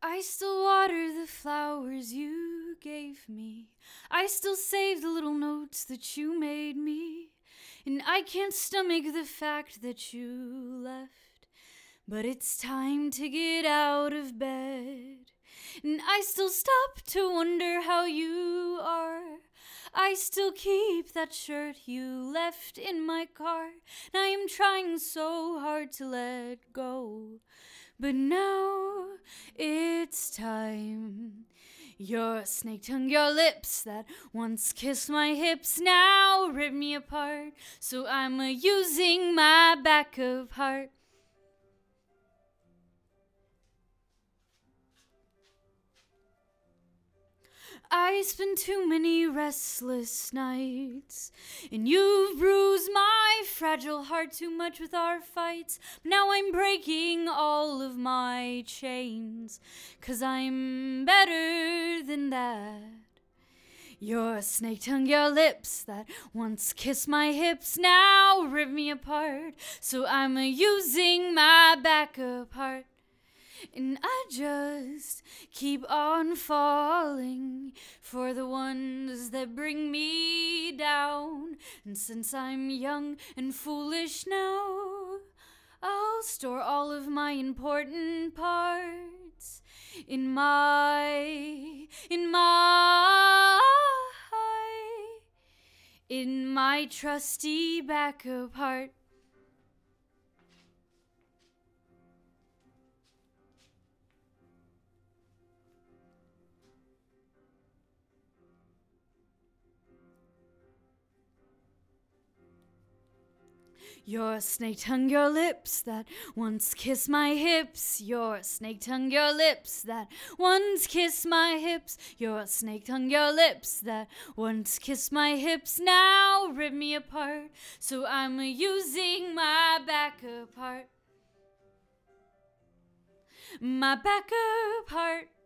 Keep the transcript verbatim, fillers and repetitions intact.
I still water the flowers you gave me. I still save the little notes that you made me. And I can't stomach the fact that you left. But it's time to get out of bed. And I still stop to wonder how you are. I still keep that shirt you left in my car. And I am trying so hard to let go. But now it's time. Your snake tongue, your lips that once kissed my hips now rip me apart. So I'm a using my backup heart. I spend too many restless nights, and you've bruised my fragile heart too much with our fights. Now I'm breaking all of my chains, 'cause I'm better than that. Your snake tongue, your lips that once kissed my hips now rip me apart. So I'm a using my backup heart. And I just keep on falling for the ones that bring me down. And since I'm young and foolish now, I'll store all of my important parts in my, in my, in my trusty backup heart. Your snake tongue, your lips that once kissed my hips. Your snake tongue, your lips that once kissed my hips. Your snake tongue, your lips that once kissed my hips now rip me apart. So I'm using my backup heart. My backup heart.